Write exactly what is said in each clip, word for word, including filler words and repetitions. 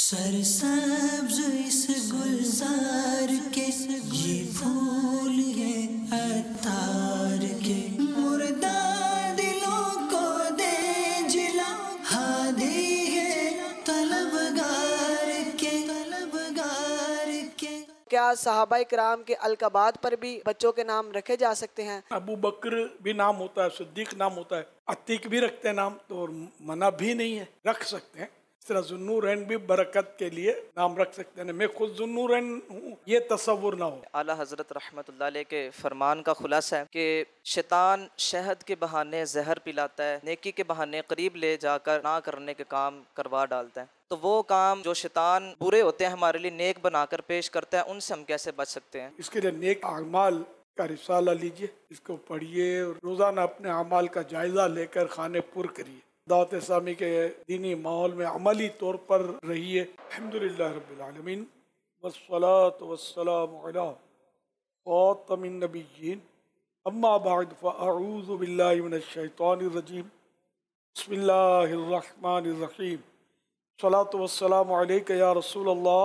सरसब्ज इस गुलजार के ये फूल ये अतार के मुर्दा दिलों को दे जिला हादी है तलबगार के तलबगार के। क्या सहाबाए किराम के अलकबात पर भी बच्चों के नाम रखे जा सकते हैं? अबू बकर भी नाम होता है, सिद्दीक नाम होता है, अतीक भी रखते हैं नाम, तो मना भी नहीं है, रख सकते हैं। इस तरह जुन्नूरैन भी बरकत के लिए नाम रख सकते हैं। मैं खुद जुन्नूरैन हूँ, ये तसव्वुर ना हो। आला हजरत रहमतुल्लाह अलैह के फरमान का खुलासा है कि शैतान शहद के बहाने जहर पिलाता है, नेकी के बहाने करीब ले जाकर ना करने के काम करवा डालता है। तो वो काम जो शैतान बुरे होते हैं हमारे लिए नेक बनाकर पेश करता है, उनसे हम कैसे बच सकते हैं? इसके लिए नेक अमाल का रिसाला लीजिए, इसको पढ़िए, रोजाना अपने अमाल का जायजा लेकर खाने पुर करिए। दावत इस्लामी के दीनी माहौल में अमली तौर पर रहिए। अल्हम्दुलिल्लाह रब्बिल आलमीन वस्सलातु वस्सलामु अला खातमिन नबिय्यीन अम्मा बअद फअऊज़ु बिल्लाहि मिनश शैतानिर रजीम बिस्मिल्लाहिर रहमानिर रहीम सलातु वस्सलामु अलैका या रसूलल्लाह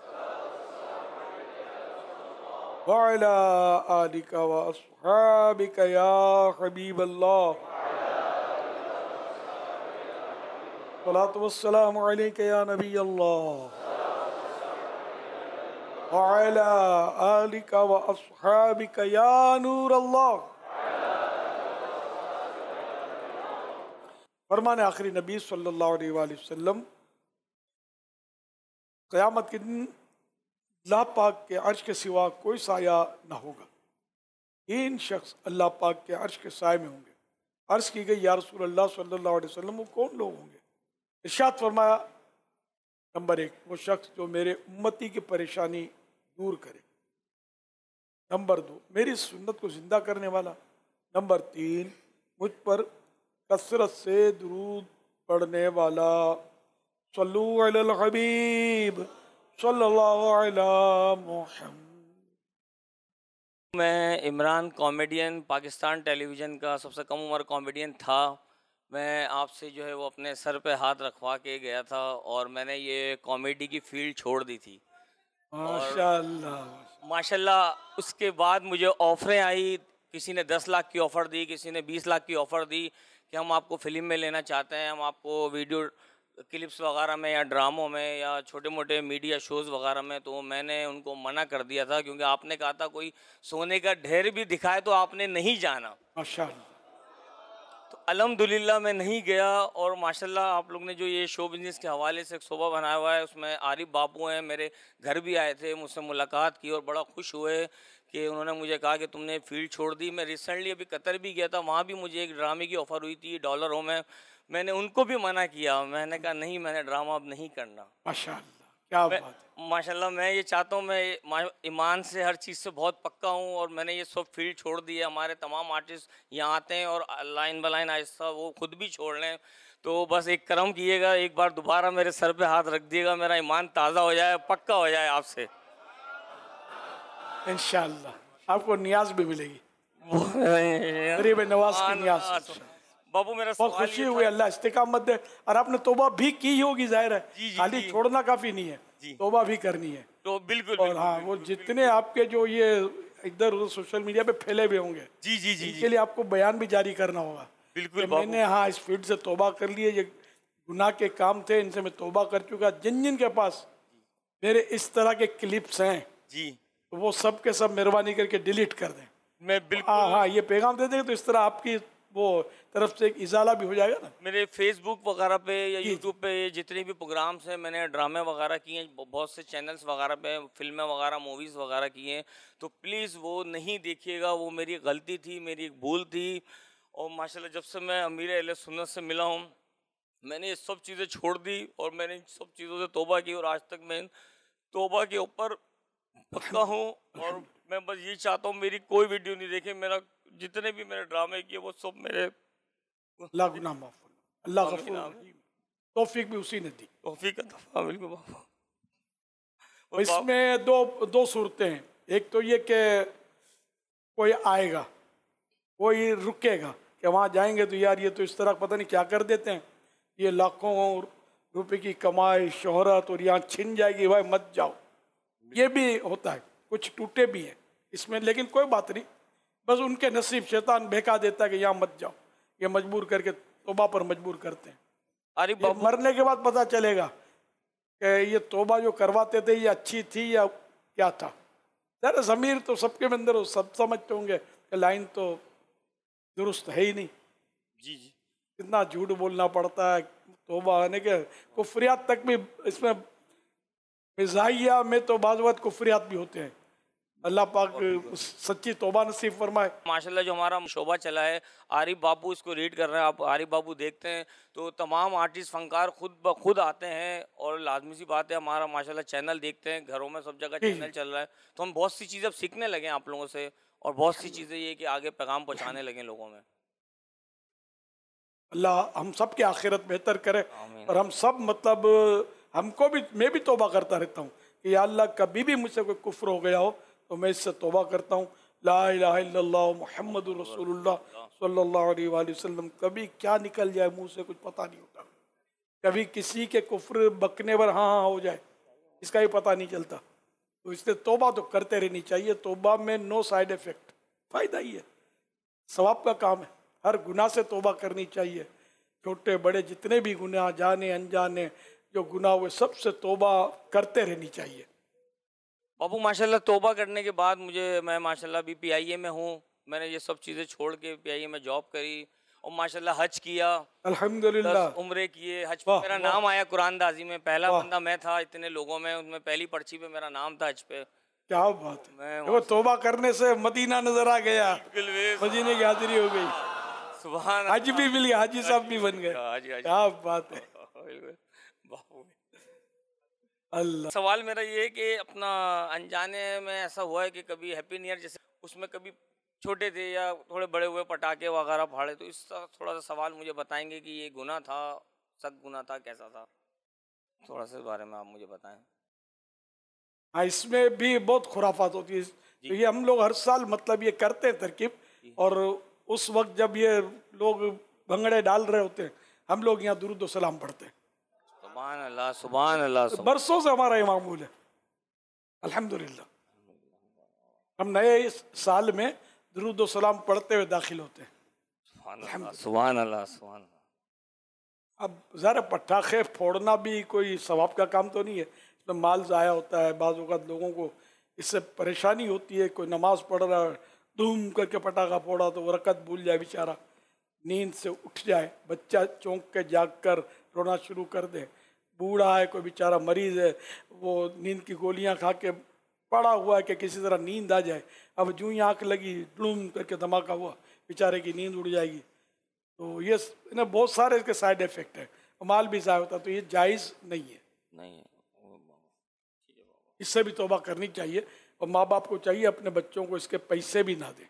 व अला आलिका व अस्हाबिका या हबीबल्लाह सलातु वस्सलामु अलैका या नबी अल्लाह व अला आलिका व अस्हाबिका या नूर अल्लाह। फरमान आखिरी नबी सल्लल्लाहु अलैहि वसल्लम, क़यामत के दिन अल्लाह पाक के अर्श के सिवा कोई साया न होगा। तीन शख्स अल्लाह पाक के अर्श के साए में होंगे। अर्ज की गई, या रसूल अल्लाह सल्लल्लाहु अलैहि वसल्लम वो कौन लोग होंगे? इरशाद फरमाया, नंबर एक वो शख्स जो मेरे उम्मती की परेशानी दूर करे। नंबर दो मेरी सुन्नत को जिंदा करने वाला। नंबर तीन मुझ पर कसरत से दुरूद पढ़ने वाला। सल्लु अलल हबीब सल्लल्लाहु अलैहि मुहम्मद। मैं इमरान कॉमेडियन, पाकिस्तान टेलीविज़न का सबसे कम उम्र कॉमेडियन था। मैं आपसे जो है वो अपने सर पे हाथ रखवा के गया था और मैंने ये कॉमेडी की फील्ड छोड़ दी थी। माशाअल्लाह माशाअल्लाह उसके बाद मुझे ऑफ़रें आई, किसी ने दस लाख की ऑफ़र दी, किसी ने बीस लाख की ऑफ़र दी कि हम आपको फ़िल्म में लेना चाहते हैं, हम आपको वीडियो क्लिप्स वगैरह में या ड्रामों में या छोटे मोटे मीडिया शोज़ वगैरह में। तो मैंने उनको मना कर दिया था, क्योंकि आपने कहा था कोई सोने का ढेर भी दिखाए तो आपने नहीं जाना। माशाअल्लाह। तो अल्हम्दुलिल्लाह मैं नहीं गया। और माशाल्लाह आप लोग ने जो ये शो बिज़नेस के हवाले से एक शोबा बनाया हुआ है, उसमें आरिफ बाबू हैं, मेरे घर भी आए थे, मुझसे मुलाकात की और बड़ा खुश हुए कि उन्होंने मुझे कहा कि तुमने फील्ड छोड़ दी। मैं रिसेंटली अभी कतर भी गया था, वहाँ भी मुझे एक ड्रामे की ऑफ़र हुई थी डॉलरों में। मैंने उनको भी मना किया, मैंने कहा नहीं, मैंने ड्रामा अब नहीं करना। माशाअल्लाह क्या बात है। माशाल्लाह मैं ये चाहता हूँ, मैं ईमान से हर चीज़ से बहुत पक्का हूँ और मैंने ये सब फील्ड छोड़ दी है। हमारे तमाम आर्टिस्ट यहाँ आते हैं और लाइन बाय लाइन आहिस्ता वो खुद भी छोड़ लें। तो बस एक करम कीजिएगा, एक बार दोबारा मेरे सर पे हाथ रख दिएगा, मेरा ईमान ताज़ा हो जाए, पक्का हो जाए आपसे। इंशाअल्लाह आपको नियाज भी मिलेगी, गरीब नवाज की नियाज। बाबू मेरा बहुत खुशी हुई, अल्लाह इस्तिकामत दे। और आपने तोबा भी की होगी, जाहिर है, खाली छोड़ना काफी नहीं है, तोबा भी करनी है। तो बिल्कुल और हाँ, वो जितने आपके जो ये इधर उधर सोशल मीडिया पे फैले हुए होंगे, जी जी जी इनके लिए आपको बयान भी जारी करना होगा। बिल्कुल मैंने हाँ इस फील्ड से तोबा कर लिए, ये गुनाह के काम थे, इनसे मैं तोबा कर चुका। जिन जिन के पास मेरे इस तरह के क्लिप्स हैं जी, तो वो सब के सब मेहरबानी करके डिलीट कर दें। मैं बिल्कुल हाँ हाँ ये पैगाम दे देंगे तो इस तरह आपकी वो तरफ से एक इजाला भी हो जाएगा ना। मेरे फेसबुक वगैरह पे या यूट्यूब पे जितने भी प्रोग्राम्स हैं, मैंने ड्रामे वगैरह किए हैं, बहुत से चैनल्स वगैरह पे फिल्में वगैरह मूवीज़ वगैरह किए हैं। तो प्लीज़ वो नहीं देखिएगा, वो मेरी गलती थी, मेरी एक भूल थी। और माशाल्लाह जब से मैं अमीर अहले सुन्नत से मिला हूँ, मैंने ये सब चीज़ें छोड़ दी और मैंने इन सब चीज़ों से तौबा की और आज तक मैं तौबा के ऊपर पक्का हूँ। और मैं बस ये चाहता हूँ मेरी कोई वीडियो नहीं देखे, मेरा जितने भी मैंने ड्रामे किए वो सब मेरे अल्लाह गुनाह माफ करे, अल्लाह गफूर रहीम, तौफीक भी उसी ने दी। तौफीक अता बिल्कुल बाबा। इसमें दो दो सूरतें हैं। एक तो ये कि कोई आएगा, कोई रुकेगा कि वहाँ जाएंगे तो यार ये तो इस तरह पता नहीं क्या कर देते हैं, ये लाखों रुपए की कमाई शोहरत और यहाँ छिन जाएगी, भाई मत जाओ। ये भी होता है, कुछ टूटे भी हैं इसमें, लेकिन कोई बात नहीं, बस उनके नसीब, शैतान बहका देता है कि यहाँ मत जाओ, ये मजबूर करके तौबा पर मजबूर करते हैं। अरे ये मरने के बाद पता चलेगा कि ये तौबा जो करवाते थे ये अच्छी थी या क्या था। जरा ज़मीर तो सबके अंदर हो, सब समझते होंगे कि लाइन तो दुरुस्त है ही नहीं। जी जी, कितना झूठ बोलना पड़ता है तौबा आने के, कुफरियात तक भी इसमें, मिजाहिया में तो बाज़ वक़्त कुफरियात भी होते हैं। अल्लाह पाक सच्ची तौबा नसीब फरमाए। माशाल्लाह जो हमारा शोबा चला है, आरिफ बाबू इसको रीड कर रहे हैं, आप आरिफ बाबू देखते हैं तो तमाम आर्टिस्ट फनकार खुद ब खुद आते हैं, और लाजमी सी बात है हमारा माशाल्लाह चैनल देखते हैं, घरों में सब जगह चैनल चल रहा है, तो हम बहुत सी चीज़ें अब सीखने लगे हैं आप लोगों से, और बहुत सी चीज़ें ये कि आगे पैगाम पहुँचाने लगे लोगों में। अल्लाह हम सब की आखिरत बेहतर करे, आमीन। और हम सब मतलब हमको भी, मैं भी तौबा करता रहता हूँ कि या अल्लाह कभी भी मुझसे कोई कुफ्र हो गया हो तो मैं इससे तौबा करता हूँ। ला इलाहा इल्लल्लाह मुहम्मदुर रसूलुल्लाह सल्लल्लाहु अलैहि वसल्लम, कभी क्या निकल जाए मुंह से कुछ पता नहीं होता, कभी किसी के कुफ्र बकने पर हाँ हाँ हो जाए, इसका ही पता नहीं चलता। तो इसलिए तौबा तो करते रहनी चाहिए। तौबा में नो साइड इफ़ेक्ट, फ़ायदा ही है, सवाब का काम है। हर गुनाह से तौबा करनी चाहिए, छोटे बड़े जितने भी गुनाह, जाने अनजाने जो गुनाह हुए, सबसे तौबा करते रहनी चाहिए। बाबू माशाल्लाह तौबा करने के बाद मुझे, मैं माशाल्लाह अभी पीआईए में हूँ, मैंने ये सब चीज़ें छोड़ के पीआईए में जॉब करी, और माशाल्लाह हज किया, अल्हम्दुलिल्लाह, दस उम्रे किए, हज पे मेरा नाम आया कुरानदाजी में, पहला वाह। बंदा मैं था इतने लोगों में, उनमें पहली पर्ची पे मेरा नाम था हज पे। क्या बात है। मैं देखो तौबा करने से मदीना नजर आ गया, बिल्कुल मदीने की हाजिरी हो गई, सुभान हज भी मिल गया, हाजी साहब भी बन गए। हाजी हाजी क्या बात है। बापू। अल्लाह, सवाल मेरा ये है कि अपना अनजाने में ऐसा हुआ है कि कभी हैप्पी न्यू ईयर जैसे उसमें कभी छोटे थे या थोड़े बड़े हुए पटाखे वगैरह फाड़े, तो इसका थोड़ा सा सवाल मुझे बताएंगे कि ये गुनाह था, सख्त गुनाह था, कैसा था, थोड़ा सा इस बारे में आप मुझे बताएं। हाँ इसमें भी बहुत खुराफात होती है। तो ये हम लोग हर साल मतलब ये करते हैं तरकीब, और उस वक्त जब ये लोग भंगड़े डाल रहे होते हैं, हम लोग यहाँ दुरूद व सलाम पढ़ते हैं। सुभान अल्लाह, सुभान अल्लाह, सुभान बरसों से हमारा ये मामूल है, अल्हम्दुलिल्लाह। हम नए इस साल में दुरूद व सलाम पढ़ते हुए दाखिल होते हैं। अल्लाह, सुभान अल्लाह, सुभान अल्लाह। अब ज़रा पटाखे फोड़ना भी कोई सवाब का काम तो नहीं है, इसमें माल ज़ाया होता है, बाज़ औक़ात लोगों को इससे परेशानी होती है। कोई नमाज़ पढ़ रहा है, धूम करके पटाखा फोड़ा तो वो रकत भूल जाए, बेचारा नींद से उठ जाए, बच्चा चौंक के जाग कर रोना शुरू कर दे, बूढ़ा है कोई बेचारा मरीज़ है, वो नींद की गोलियां खा के पड़ा हुआ है कि किसी तरह नींद आ जाए, अब जूं ही आँख लगी डूम करके धमाका हुआ, बेचारे की नींद उड़ जाएगी। तो ये इन्हें बहुत सारे इसके साइड इफ़ेक्ट है, माल भी ज़ाया होता है, तो ये जायज़ नहीं है, नहीं है। इससे भी तौबा करनी चाहिए, और माँ बाप को चाहिए अपने बच्चों को इसके पैसे भी ना दें।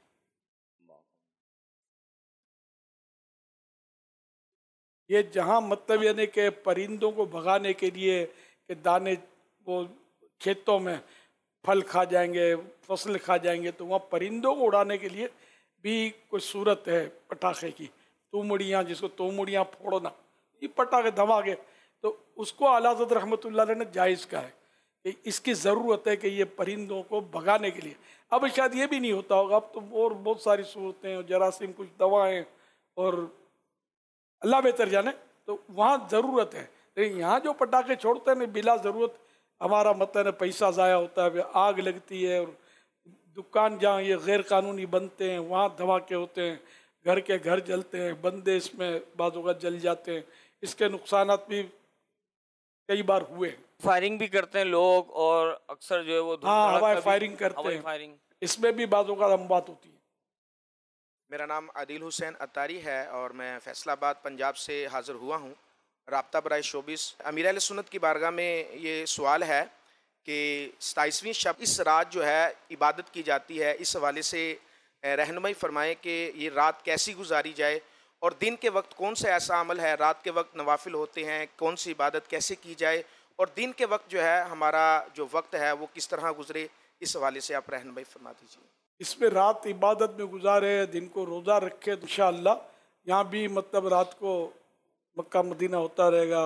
ये जहाँ मतलब यानी कि परिंदों को भगाने के लिए कि दाने वो खेतों में फल खा जाएंगे, फसल खा जाएंगे, तो वहाँ परिंदों को उड़ाने के लिए भी कोई सूरत है पटाखे की, तोमड़ियाँ, जिसको तोमड़ियाँ फोड़ना, ये पटाखे धमाके, तो उसको आला हज़रत रहमतुल्लाह अलैह ने जायज़ का है कि इसकी ज़रूरत है कि ये परिंदों को भगाने के लिए। अब शायद ये भी नहीं होता होगा, अब तो और बहुत सारी सूरतें और जरासीम कुछ दवाएँ और अल्लाह बेहतर जाने, तो वहाँ ज़रूरत है। लेकिन यहाँ जो पटाखे छोड़ते हैं ना बिला ज़रूरत, हमारा मतलब है पैसा ज़ाया होता है, आग लगती है, और दुकान जहाँ ये गैर कानूनी बनते हैं वहाँ धमाके होते हैं, घर के घर जलते हैं, बंदे इसमें बाज़ औक़ात जल जाते हैं, इसके नुकसानात भी कई बार हुए। फायरिंग भी करते हैं लोग, और अक्सर जो है वो हाँ हवाई फायरिंग करते हैं, फायरिंग, इसमें इसमें भी बाज़ औक़ात अमवात होती है। मेरा नाम आदिल हुसैन अतारी है और मैं फैसलाबाद पंजाब से हाज़िर हुआ हूँ। राब्ता बराए शोबिस अमीर अहले सुन्नत की बारगाह में ये सवाल है कि सताईसवीं शब इस रात जो है इबादत की जाती है, इस हवाले से रहनुमाई फरमाएँ कि ये रात कैसी गुजारी जाए, और दिन के वक्त कौन सा ऐसा अमल है, रात के वक्त नवाफिल होते हैं, कौन सी इबादत कैसे की जाए, और दिन के वक्त जो है हमारा जो वक्त है वो किस तरह गुजरे, इस हवाले से आप रहनुमाई फरमा दीजिए। इसमें रात इबादत में गुजारे, दिन को रोज़ा रखे, तो इंशाअल्लाह यहाँ भी मतलब रात को मक्का मदीना होता रहेगा,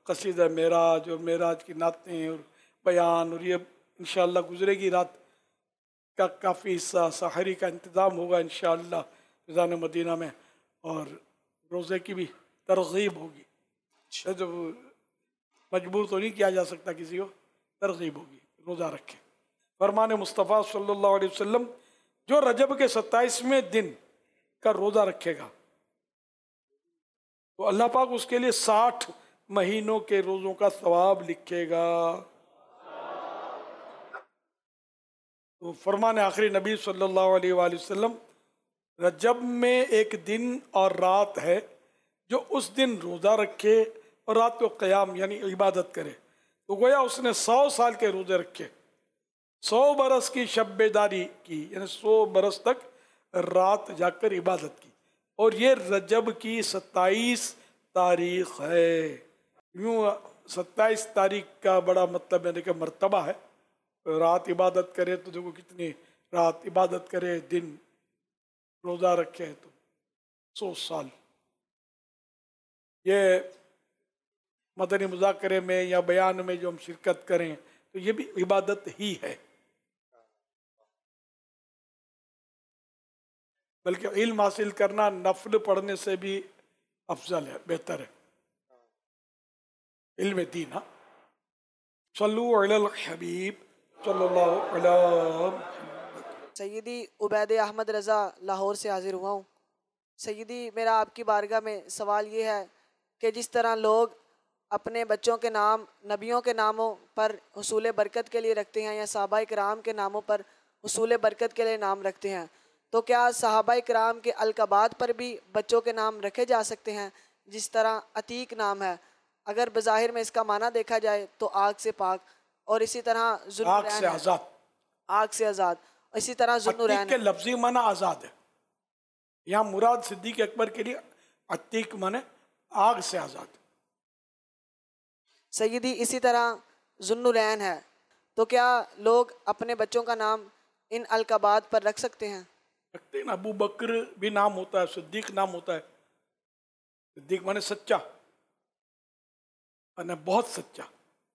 कसीदा मेराज और मेराज की नातें और बयान, और ये इंशाअल्लाह गुजरेगी रात का काफ़ी हिस्सा सहरी का इंतज़ाम होगा इंशाअल्लाह फिज़ान मदीना में, और रोज़े की भी तरगीब होगी। तो मजबूर तो नहीं किया जा सकता किसी को, तरगीब होगी रोज़ा रखे। फरमान मुस्तफ़ा सल्लल्लाहु अलैहि वसल्लम, जो रजब के सत्ताईसवें दिन का रोज़ा रखेगा तो अल्लाह पाक उसके लिए साठ महीनों के रोज़ों का सवाब लिखेगा। तो फरमान आखिरी नबी सल्लल्लाहु अलैहि वसल्लम, रजब में एक दिन और रात है, जो उस दिन रोज़ा रखे और रात को क़याम यानी इबादत करे तो गोया उसने सौ साल के रोज़े रखे, सौ बरस की शब्बेदारी की यानी सौ बरस तक रात जाकर इबादत की, और ये रजब की सत्ताईस तारीख है। यूँ सत्ताईस तारीख का बड़ा मतलब यानी कि मर्तबा है। रात इबादत करे तो देखो कितनी रात इबादत करे, दिन रोज़ा रखे तो सौ साल। ये मदनी मुज़ाकरे में या बयान में जो हम शिरकत करें तो ये भी इबादत ही है, बल्कि इल्म हासिल करना नफल पढ़ने से भी अफजल है, बेहतर है। इल्म दीन। हाँ, सल्लु अलल हबीब सल्लल्लाहु अलैहि। सैयदी उबैद अहमद रज़ा लाहौर से हाजिर हुआ हूँ। सैयदी, मेरा आपकी बारगाह में सवाल ये है कि जिस तरह लोग अपने बच्चों के नाम नबियों के नामों पर हुसूल बरकत के लिए रखते हैं या सहाबा इकराम के नामों पर हुसूल बरकत के लिए नाम रखते हैं, तो क्या सहाबा इकराम के अलकबात पर भी बच्चों के नाम रखे जा सकते हैं? जिस तरह अतीक नाम है, अगर बज़ाहिर में इसका माना देखा जाए तो आग से पाक, और इसी तरह आग से आज़ाद, आग से आज़ाद, इसी तरह ज़ुन्नुरैन के लफ्जी माना आज़ाद है। यहाँ मुराद सिद्दीक अकबर के लिए अतीक माने आग से आज़ाद। सैयदी, इसी तरह ज़ुन्नुरैन है, तो क्या लोग अपने बच्चों का नाम इन अलकबात पर रख सकते हैं? रखते हैं ना। अबू बकर भी नाम होता है, सिद्दीक नाम होता है। सिद्दीक माने सच्चा, माने बहुत सच्चा।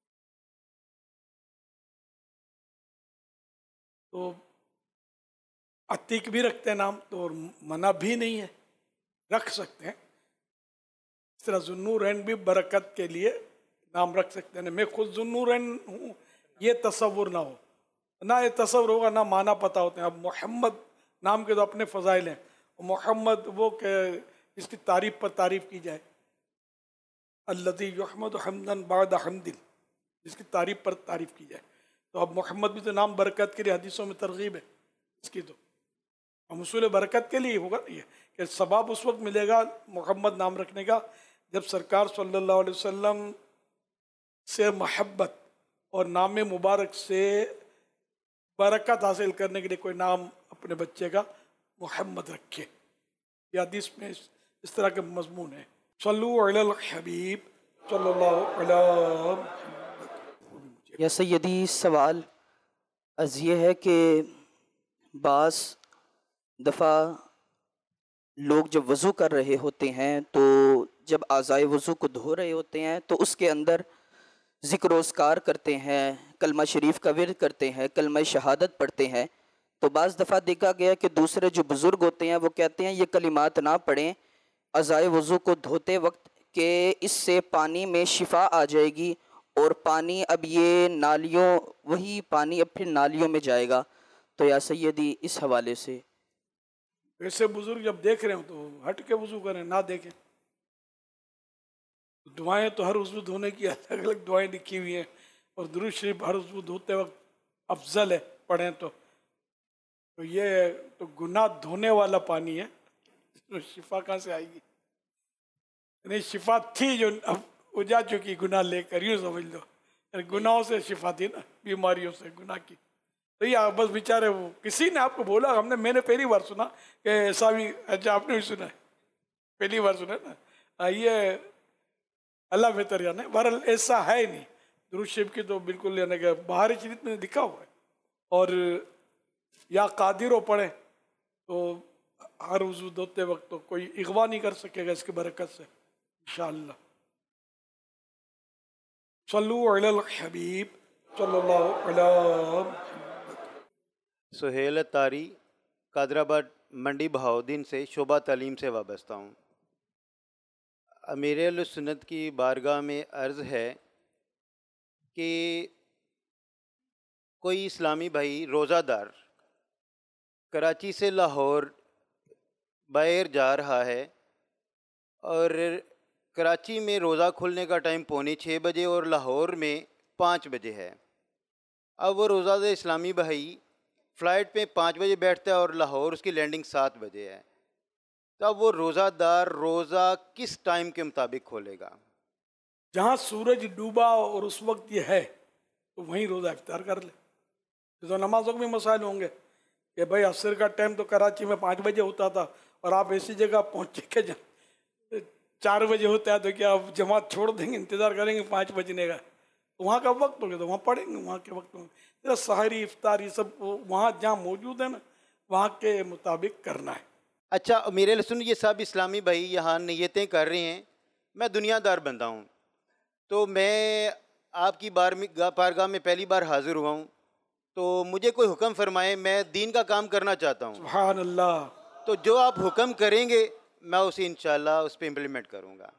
तो अतीक भी रखते हैं नाम, तो मना भी नहीं है, रख सकते हैं। इस तरह ज़ुन्नुरैन भी बरकत के लिए नाम रख सकते हैं। मैं खुद ज़ुन्नुरैन हूँ, ये तसव्वुर ना हो, ना ये तसव्वुर होगा, ना माना पता होते हैं। अब मोहम्मद नाम के तो अपने फ़ज़ाइल हैं, मोहम्मद वो के इसकी तारीफ़ पर तारीफ़ की जाए, अल्लज़ी युहमदु हम्दन बाद हम्दिन, जिसकी तारीफ़ पर तारीफ़ की जाए। तो अब मोहम्मद भी तो नाम बरकत के लिए हदीसों में तरगीब है इसकी, तो हम उसूल बरकत के लिए होगा ये कि सबाब उस वक्त मिलेगा मोहम्मद नाम रखने का जब सरकार सल्लल्लाहु अलैहि वसल्लम से मोहब्बत और नाम मुबारक से बरकत हासिल करने के लिए कोई नाम अपने बच्चे का मोहम्मद रखे। यह हदीस में इस, इस तरह के मजमून है। सल्लु अलल हबीब सल्लल्लाहु अलैहि। या सैयदी, सवाल अर्ज़ ये है कि बास दफ़ा लोग जब वज़ू कर रहे होते हैं तो जब आज़ाए वज़ू को धो रहे होते हैं तो उसके अंदर ज़िक्र ओस्कार करते हैं, कलमा शरीफ का विर्द करते हैं, कलमा शहादत पढ़ते हैं। तो बाज़ दफ़ा देखा गया कि दूसरे जो बुज़ुर्ग होते हैं वो कहते हैं ये कलिमात ना पढ़ें आज़ाए वज़ू को धोते वक्त कि इससे पानी में शिफा आ जाएगी और पानी अब ये नालियों वही पानी अब फिर नालियों में जाएगा। तो या सैयदी, इस हवाले से वैसे बुजुर्ग जब देख रहे हो तो हट के वज़ू करें, ना देखें। दुआएं तो हर वज़ू धोने की अलग अलग दुआएं लिखी हुई हैं, और दुरूद शरीफ हर वज़ू धोते वक्त अफजल है पढ़ें तो तो ये तो गुनाह धोने वाला पानी है, तो शिफा कहाँ से आएगी? नहीं, शिफा थी जो अब उजा चुकी गुनाह लेकर, यूँ समझ लो। गुनाहों से शिफा थी ना, बीमारियों से गुनाह की। तो ये बस बेचारे वो किसी ने आपको बोला, हमने मैंने पहली बार सुना कि ऐसा भी, अच्छा आपने भी सुना है, पहली बार सुना ना। ये अल्लाह बेहतर जाने, बहरहाल ऐसा है ही नहीं। दुरूद शरीफ की तो बिल्कुल यानी कि बाहरी चीज़ में लिखा हुआ है, और या कादिर पढ़े तो हर वज़ू धोते वक्त तो कोई इगवा नहीं कर सकेगा इसकी बरकत से इंशाअल्लाह। सल्लु अलल हबीब सल्लल्लाहु अलैहि। सुहेल तारी कादराबाद मंडी बहाउद्दीन से शोबा तालीम से वाबस्ता हूँ। अमीर सुन्नत की बारगाह में अर्ज़ है कि कोई इस्लामी भाई रोज़ादार कराची से लाहौर बाहर जा रहा है और कराची में रोज़ा खुलने का टाइम पौने छः बजे और लाहौर में पाँच बजे है। अब वो रोज़ादार इस्लामी भाई फ़्लाइट पे पाँच बजे बैठता है और लाहौर उसकी लैंडिंग सात बजे है। तो अब वो रोज़ादार रोज़ा किस टाइम के मुताबिक खोलेगा? जहाँ सूरज डूबा और उस वक्त ये है तो वहीं रोज़ा इफ्तार कर ले। तो नमाजों के भी मसाइल होंगे कि भाई असर का टाइम तो कराची में पाँच बजे होता था और आप ऐसी जगह पहुँचे के जा चार बजे होता है, तो क्या आप जमात छोड़ देंगे, इंतज़ार करेंगे पाँच बजने का? तो वहाँ का वक्त हो गया तो वहाँ पढ़ेंगे, वहाँ के वक्त में सहरी इफ्तार ये सब वहाँ जहाँ मौजूद है ना वहाँ के मुताबिक करना है। अच्छा मेरे सुन, ये सब इस्लामी भाई यहाँ नियतें कर रहे हैं, मैं दुनियादार बंदा हूँ, तो मैं आपकी बार में बारगाह में पहली बार हाज़िर हुआ हूँ, तो मुझे कोई हुक्म फरमाए, मैं दीन का काम करना चाहता हूँ। सुभान अल्लाह। तो जो आप हुक्म करेंगे मैं उसे इंशाल्लाह उस पर इम्प्लीमेंट करूँगा।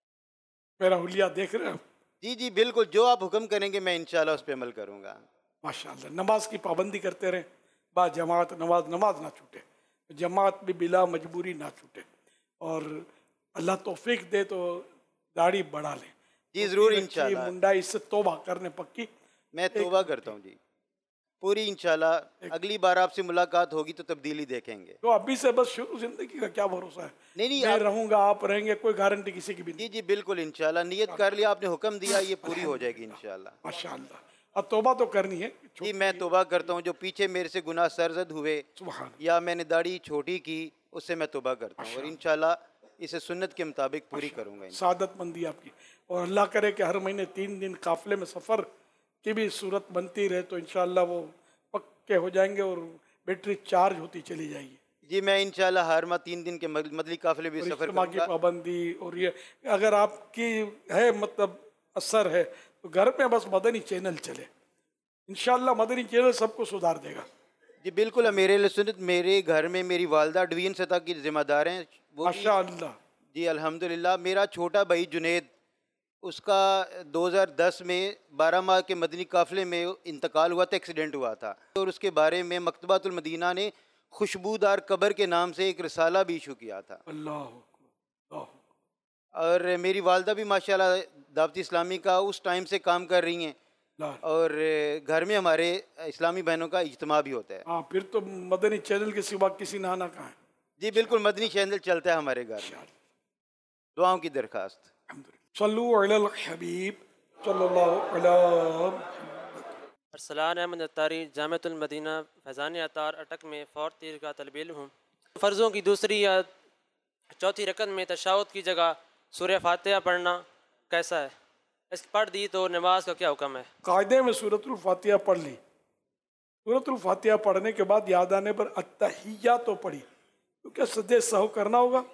मेरा हुलिया देख रहे हो? जी जी बिल्कुल, जो आप हुक्म करेंगे मैं इंशाल्लाह उस पर अमल करूँगा। माशाअल्लाह। नमाज की पाबंदी करते रहें, बा जमात नमाज नमाज ना छूटे, जमात भी बिला मजबूरी ना छूटे, और अल्लाह तौफीक दे तो दाढ़ी बढ़ा लें। जी ज़रूर इंशाल्लाह। मुंडाई इससे तौबा करने पक्की। मैं तौबा करता हूँ जी पूरी, इंशाल्लाह अगली बार आपसे मुलाकात होगी तो तब्दीली देखेंगे। तो अभी से बस शुरू, जिंदगी का क्या भरोसा है? नहीं नहीं मैं आप... रहूंगा, आप रहेंगे, कोई गारंटी किसी की भी नहीं। जी जी बिल्कुल इंशाल्लाह, नियत कर लिया आपने, हुक्म दिया, ये पूरी हो जाएगी इंशाल्लाह। माशाअल्लाह। अब तौबा तो करनी है। जी मैं तौबा करता हूँ, जो पीछे मेरे से गुनाह सरजद हुए या मैंने दाढ़ी छोटी की उससे मैं तौबा करता हूँ और इंशाल्लाह इसे सुन्नत के मुताबिक पूरी करूँगा। सादतमंदी आपकी, और अल्लाह करे कि हर महीने तीन दिन काफिले में सफ़र की भी सूरत बनती रहे तो इंशाल्लाह वो पक्के हो जाएंगे और बैटरी चार्ज होती चली जाएगी। जी मैं इंशाल्लाह हर माह तीन दिन के मदली काफिले भी सफ़र करूँगा। की पाबंदी और ये अगर आपकी है मतलब असर है तो घर में बस मदनी चैनल चले, इंशाल्लाह मदनी चैनल सबको सुधार देगा। जी बिल्कुल, मेरे सुन्नत मेरे घर में मेरी वालदा डिवीजन सतह की जिम्मेदार हैं वो। माशाअल्लाह। जी अल्हम्दुलिल्लाह। मेरा छोटा भाई जुनेद, उसका दो हज़ार दस में बारह माह के मदनी काफ़िले में इंतकाल हुआ था, एक्सीडेंट हुआ था, और उसके बारे में मकतबातुल मदीना ने खुशबूदार कब्र के नाम से एक रिसाला भी इशू किया था। अल्लाह। और मेरी वालदा भी माशाल्लाह दावत इस्लामी का उस टाइम से काम कर रही हैं और घर में हमारे इस्लामी बहनों का इज्तिमा भी होता है। हाँ, फिर तो मदनी चैनल के सिवा किसी ना ना कहाँ है। जी बिल्कुल, मदनी चैनल चलता है हमारे घर में। दुआओं की दरखास्त। सल्लु अलल हबीब सल्लल्लाहु अलैहि। अरसलान अहमद अत्तारी, जामिअतुल मदीना फैज़ान अतार अटक में फ़ौर तीर का तलब इल्म हूँ। फ़र्ज़ों की दूसरी या चौथी रकत में तशाहुद की जगह सूरह फातिहा पढ़ना कैसा है? इस पढ़ दी तो नमाज का क्या हुक्म है? कायदे में सूरतुल फातिहा पढ़ ली, सूरतुल फातिहा पढ़ने के बाद याद आने पर अत्तहिया तो पढ़ी, तो क्या सजदे सहव करना होगा?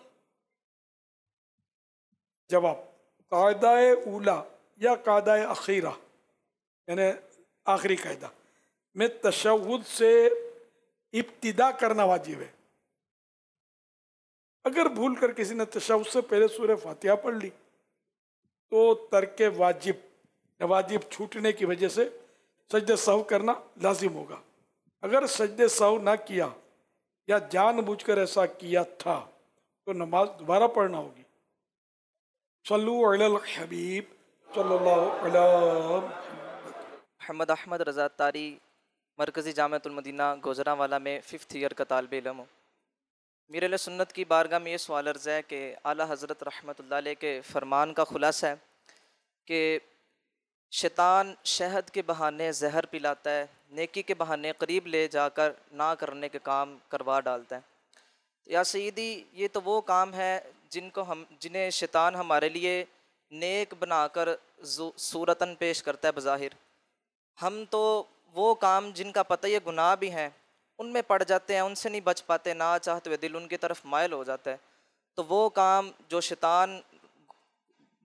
जवाब, कायदाए ऊला या कायदाए अखीरा यानी आखिरी कायदा में तशहुद से इब्तिदा करना वाजिब है। अगर भूल कर किसी ने तशहुद से पहले सूरह फातिहा पढ़ ली तो तर्क वाजिब वाजिब छूटने की वजह से सजदे सहव करना लाजिम होगा। अगर सजदे सहव ना किया या जानबूझकर ऐसा किया था तो नमाज दोबारा पढ़ना होगी। सल्लु अलल हबीब सल्लल्लाहु अलैहि। मोहम्मद अहमद रज़ा तारी, मरकज़ी जामिअतुल मदीना गुजरांवाला में फ़िफ्थ ईयर का तालिब इल्म हूँ। मीर सुन्नत की बारगाह में ये सवाल अर्ज़ है कि आला हज़रत रहमतुल्लाह अलैह के फ़रमान का ख़ुलासा है कि शैतान शहद के बहाने जहर पिलाता है, नेकी के बहाने करीब ले जाकर ना करने के काम करवा डालता है। या सईदी, ये तो वो काम है जिनको हम जिन्हें शैतान हमारे लिए नेक बनाकर सूरतन पेश करता है बज़ाहिर। हम तो वो काम जिनका पता ये गुनाह भी हैं उनमें पड़ जाते हैं, उनसे नहीं बच पाते, ना चाहते हुए दिल उनकी तरफ मायल हो जाता है। तो वो काम जो शैतान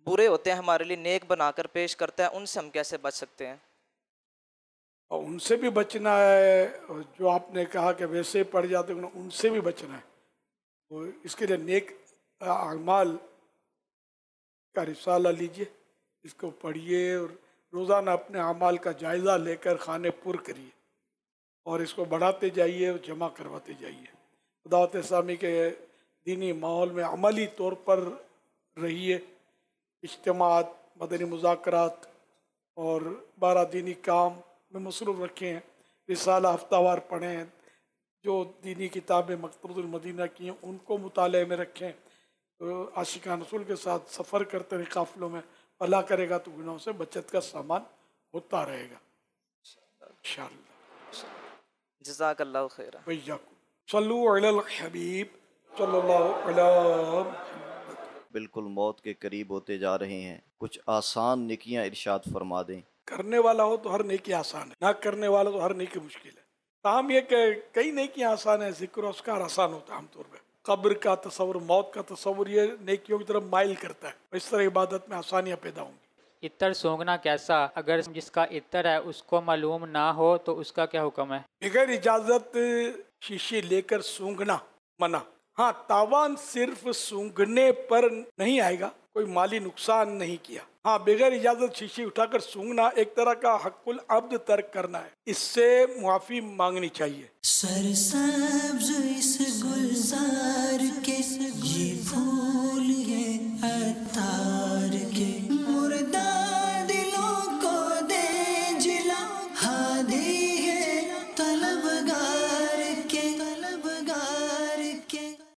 बुरे होते हैं हमारे लिए नेक बनाकर पेश करता है, उनसे हम कैसे बच सकते हैं? और उनसे भी बचना है, और जो आपने कहा कि वैसे ही पड़ जाते हैं उनसे भी बचना है। तो इसके लिए नेक अमाल का रिसाला लीजिए, इसको पढ़िए और रोज़ाना अपने अमाल का जायज़ा लेकर खाने पुर करिए और इसको बढ़ाते जाइए और जमा करवाते जाइए। दावत इस्लामी के दीनी माहौल में अमली तौर पर रहिए, इज्तिमात, मदनी मुज़ाकरात और बारह दीनी काम में मसरूफ़ रखें, रिसाला हफ्तावार पढ़ें, जो दीनी किताबें मकतबतुल मदीना की हैं उनको मुताले में रखें। तो आशिकान रसूल के साथ सफ़र करते रहे काफ़िलों में, अल्लाह करेगा तो गुनाहों से बचत का सामान होता रहेगा इंशाअल्लाह। जज़ाकल्लाहु खैरा। वय्याकुम सल्लु अलल हबीब सल्लल्लाहु अलैहि। बिल्कुल मौत के करीब होते जा रहे हैं, कुछ आसान नेकियां इरशाद फरमा दें। करने वाला हो तो हर नेकी आसान है, ना करने वाला तो हर नेकी मुश्किल है। ताहम ये कि कई नेकियां आसान है, जिक्र उसका आसान होता है आमतौर पर। कब्र का तस्वुर, मौत का तस्वुर ये नेकियों की तरफ माइल करता है, इस तरह इबादत में आसानियाँ पैदा होंगी। इत्र सूंघना कैसा? अगर जिसका इत्र है उसको मालूम ना हो तो उसका क्या हुक्म है? बगैर इजाज़त शीशी लेकर सूंघना मना। हाँ, तावान सिर्फ सूंघने पर नहीं आएगा, कोई माली नुकसान नहीं किया। हाँ, बगैर इजाज़त शीशी उठाकर सूंघना एक तरह का हक़ुल अब्द तर्क करना है, इससे मुआफ़ी मांगनी चाहिए। सरसब्ज़ इस गुलजार के